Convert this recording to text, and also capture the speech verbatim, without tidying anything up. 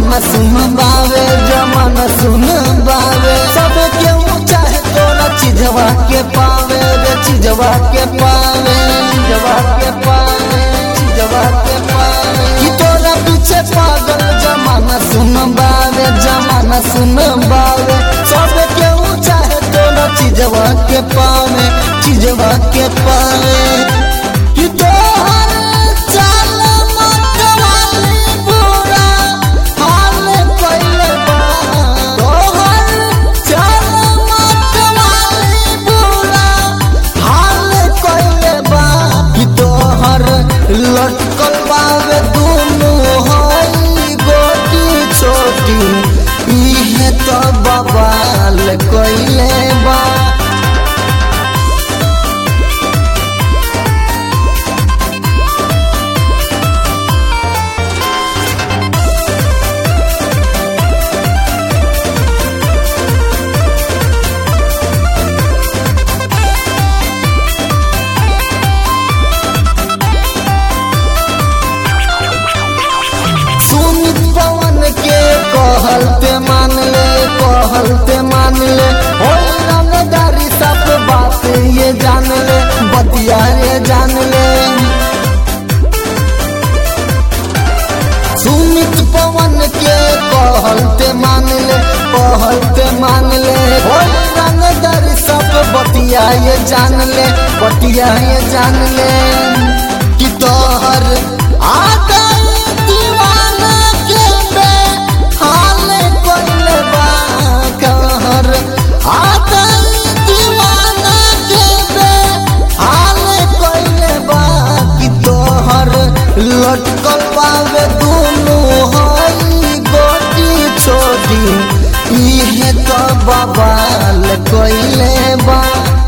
जमाना सुन बावे जमाना सुन बावे सब क्यों चाहे तोरा चीजवा के पावे रे चीजवा के पावे चीजवा के पावे चीजवा के पावे कि तोरा पीछे पागल जमाना सुन बावे जमाना सुन बावे सब क्यों चाहे तोरा चीजवा के पावे चीजवा के पावे कि तोहर चाल मत वाली बुरा हाल कइले बा तोहर चाल मत वाली बुरा हाल कइले बा कि तोहर लटकल बावे दुनु हई गोटी छोटी इहे तो बवाल कइले बा। कहलते मान ले कहलते मान ले हो रंगदारी सब बात ये जान ले बतिया ये जान ले सुमित पवन के कहलते मान ले कहलते मान ले हो रंगदारी सब बतिया ये जान ले बतिया ये जान ले कि तोहर आगा लटकल पावे दुनु हई गोटी छोटी इहे तो बवाल कइले बा।